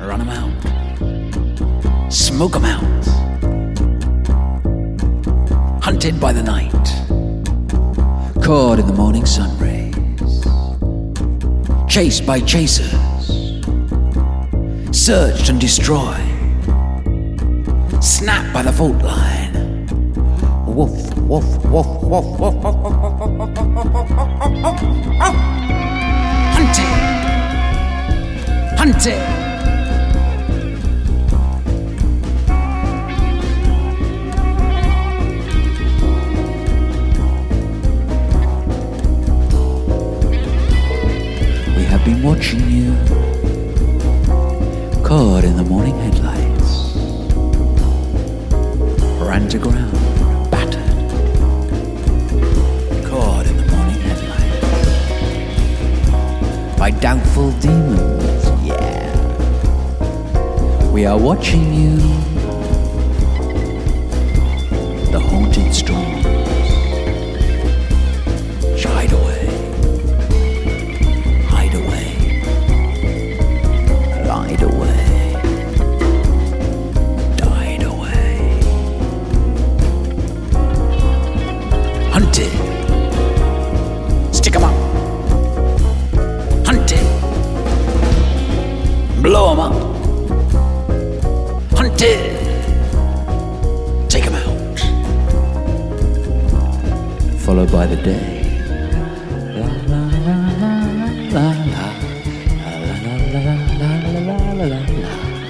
run 'em out, smoke 'em out, hunted by the night, caught in the morning sun rays, chased by chasers, searched and destroyed, snapped by the fault line. Woof, woof, woof, woof, woof, woof, hunted, hunted. We have been watching you, caught in the morning headlights, ran to ground, battered, caught in the morning headlights by doubtful demons, yeah. We are watching you, the haunted storms, shied away, hide away, lied away, died away. Hunted, stick 'em up. Hunted, blow 'em up. Hunted, take 'em out. Followed by the day. La la la la la la la la la la la la la.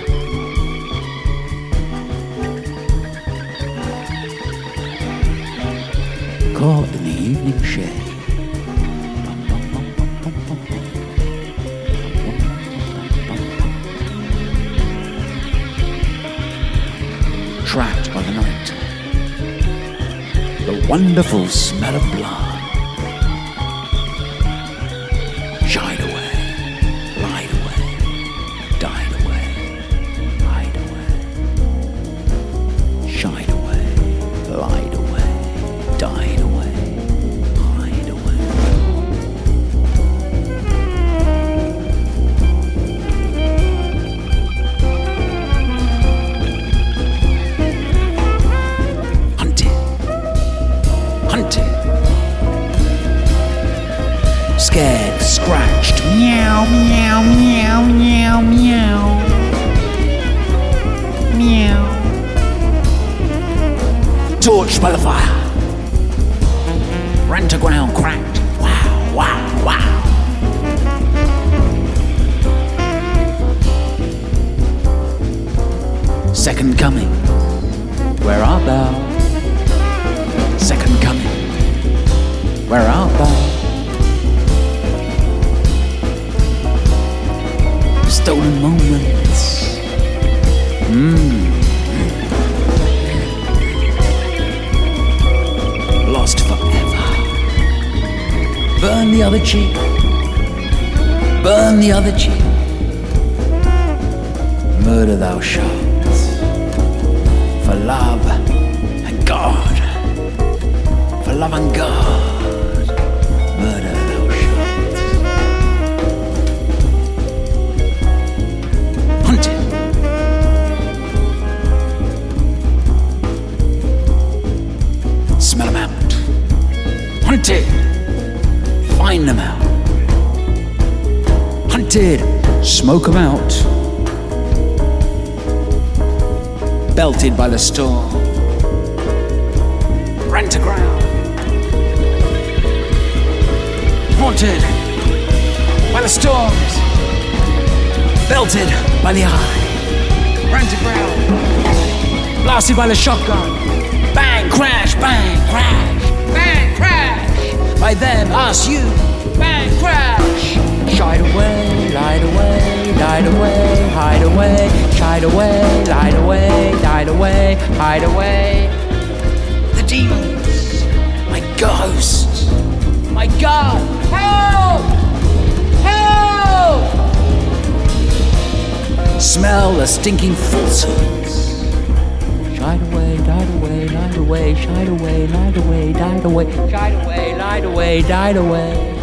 Caught in the evening shade. Trapped by the night. The wonderful smell of blood. Shied away, lied away, died away, hide away, shied away, lied away, died away, hide away. Hunted, hunted, scared, scratched, meow, meow, meow, meow, meow, meow. Torched by the fire, ran to ground, cracked. Wow, wow, wow. Second coming, where art thou? Second coming, where art thou? Stolen moments. Lost forever. Burn the other cheek. Burn the other cheek. Murder thou shalt. For love and God. For love and God. Murder thou shalt. Hunted. Smell 'em out. Hunted. Find them out. Hunted. Smoke 'em out. Belted by the storm. Ran to ground. Haunted by the storms. Belted by the eye. Ran to ground. Blasted by the shotgun. Bang, crash, bang, crash. Bang, crash. By them, us, you. Bang, crash. Shied away, lied away, died away, hide away, shied away, lied away, died away, hide away. The demons, my ghosts, my God, help! Help! Smell the stinking falsehoods. Shied away, died away, lied away, shied away, lied away, died away, shied away, lied away, died away.